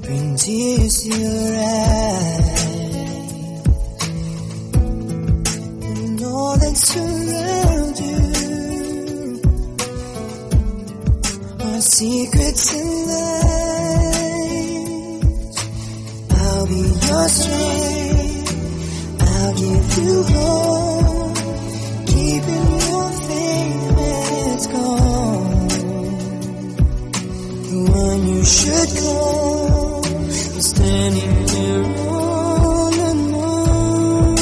bring tears to your eyes, and all that's around you are secrets and lies. I'll be your strength, I'll give you hope, keeping your faith when it's gone. When you should call, I'm standing there all alone.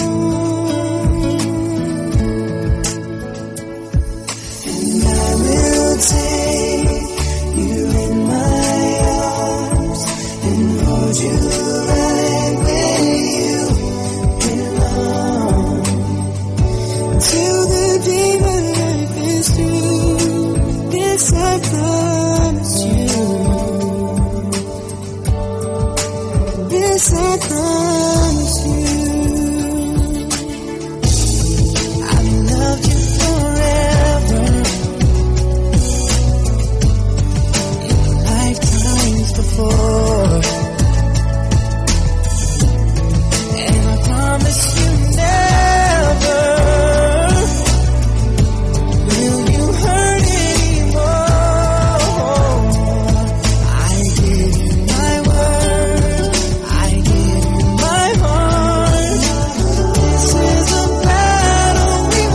And I will take you in my arms and hold you right where you belong, till the day my life is through. This I promise you. This I promise you. I've loved you forever, in lifetimes before, and I promise you never will you hurt anymore. I give you my word, I give you my heart. This is a battle we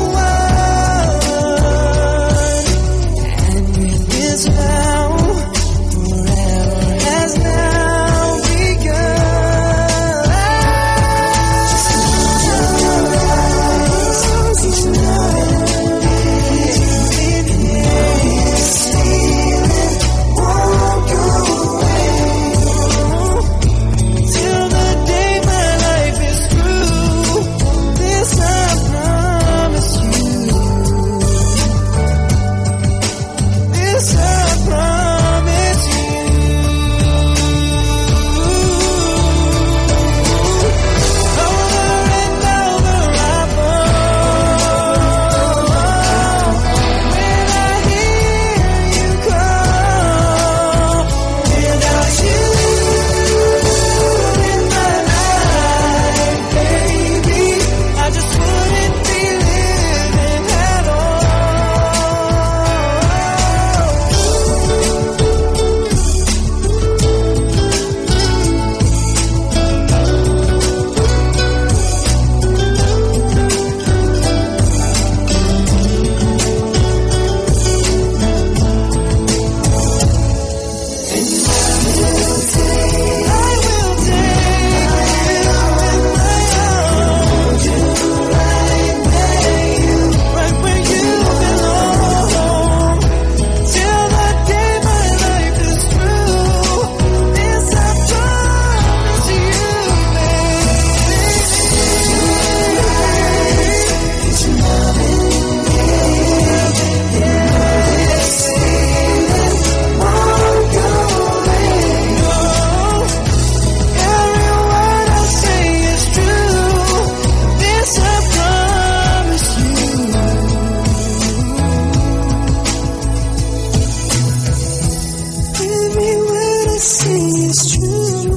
won, and with this vow, forever has now begun. Each night, this feeling won't go away, till the day my life is through. This I promise you. This I promise you. Over and over I fall when I hear you call. Without you in my life, baby, I just wouldn't be living at all. I will take you in my arms, hold you right where you belong, till the day my life is through. This I promise you, baby. It's loving me, this feeling won't go away. No, every word I say is true. This I promise you. Every word I say is true.